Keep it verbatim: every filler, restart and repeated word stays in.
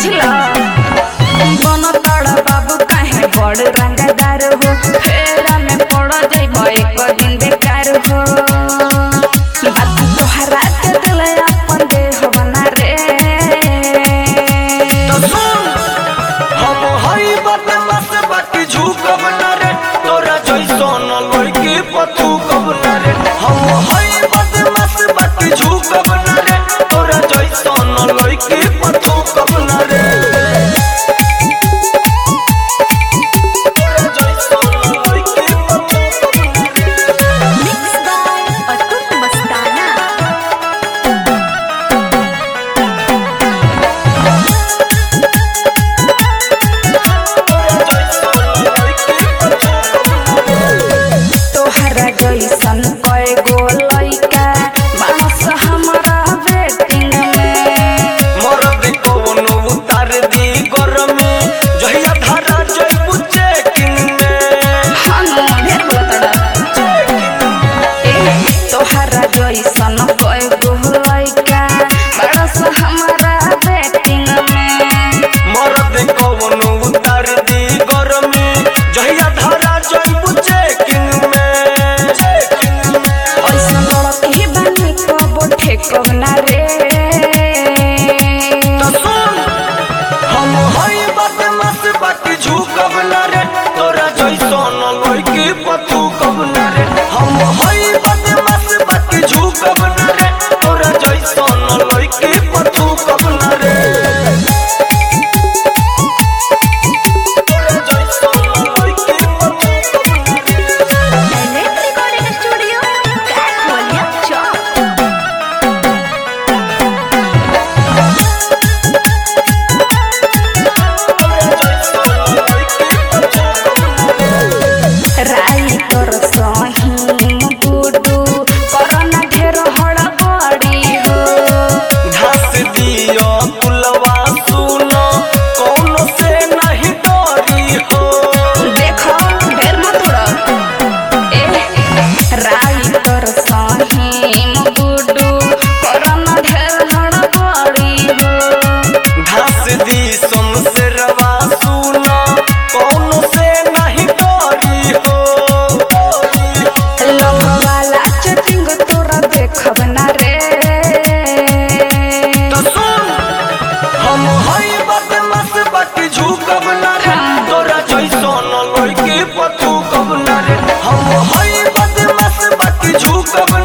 बुझला बन तड़ बाबू काहे बड़ रंगदार हो फेरा में पड़ जाइबो एक दिन बेकार हो बात तोहरा के दिल अपन देह बना रे तो सुन हम हई बदमाश बाकी झुकब ना रे तोरा जैसन लड़की पतू कब ना रे हम हई बदमाश बाकी झुकब ना रे तोरा जैसन लड़की पतू कब ना रे जैसन कई गो लइका बांस हमरा वेटिंग में मरद कोनो उतार दी गरमी जहिया धारा जइबू चेकिंग में हम ढेर बोलतड़ा ए तोहरा जैसन कई गो लइका बांस हमरा वेटिंग में मरद कोनो उतार दी गरमी जहिया धारा जइबू चेकिंग में ठेकब ना रे तो सुन हम हई बदमाश बाकी झुकब ना रे तोरा जैसन लड़की पतू कब ना रे हम हई बदमाश बाकी झुकब ना रे तोरा जैसन लड़की पतू कब ना रे खबना रे तो सुन हम हई बदमाश बाकी झुकब ना रे तोरा जैसन लड़की पतू कब ना रे हम हई बदमाश बाकी झुकब